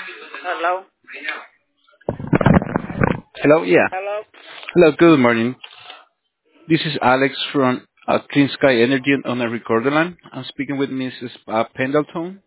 Hello? Hello. Yeah. Hello? Hello. Good morning. This is Alex from Clean Sky Energy on a recorder line. I'm speaking with Mrs. Pendleton.